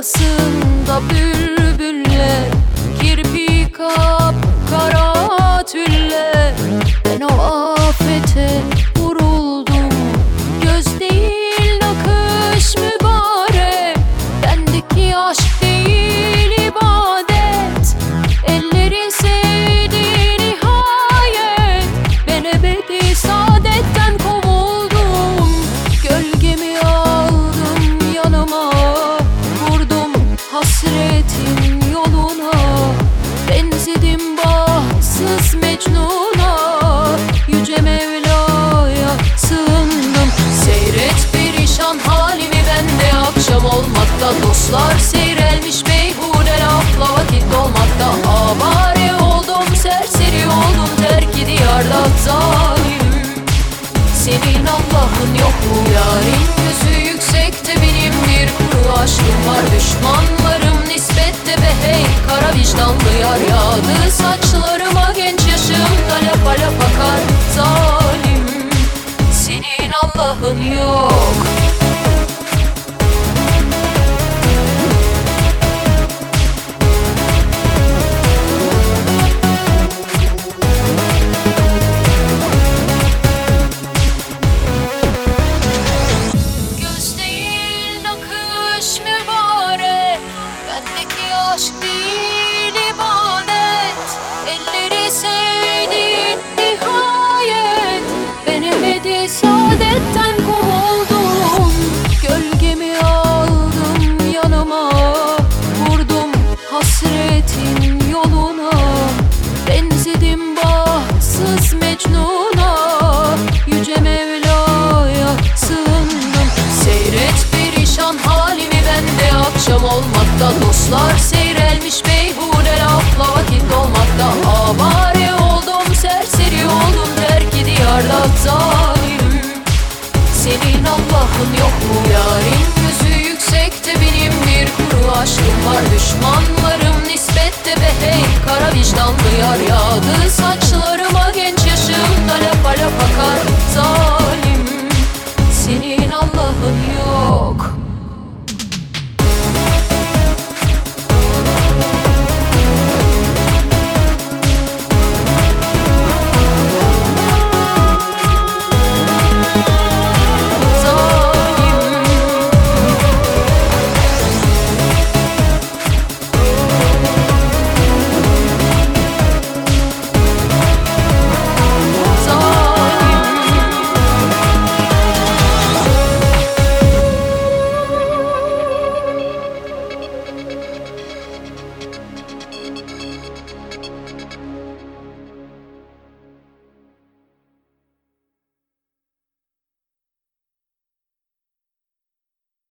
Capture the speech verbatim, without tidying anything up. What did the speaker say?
arasında bülbüller, kirpi kap kara tüller. Ben o afete vuruldum, göz değil nakış mübarek. Bendeki aşk değil ibadet, elleri sevdi nihayet. Ben ebedi saadetten kovuldum, gölgemi aldım yanıma, vurdum hasretin yoluna. Benzedim bahtsız Mecnun'a, yüce Mevla'ya sığındım. Seyret perişan halimi, bende akşam olmakta. Dostlar seyrelmiş beyhude lafla vakit dolmakta. Avare oldum, serseri oldum, terk-i diyarda zalim. Senin Allah'ın yok mu yarim? Gözü yüksekte benim bir kuru aşkım var. Düşmanlarım nispette be hey, kara vicdanlı yar. Yağdı saçlarıma genç yaşımda, lapa lapa akar zalim. Senin Allah'ın yok. Aşk değil ibadet, elleri sevdi nihayet. Ben ebedi saadetten kovuldum, gölgemi aldım yanıma, vurdum hasretin yoluna. Benzedim bahtsız Mecnun'a, yüce Mevla'ya sığındım. Seyret perişan halimi, bende akşam olmakta. Dostlar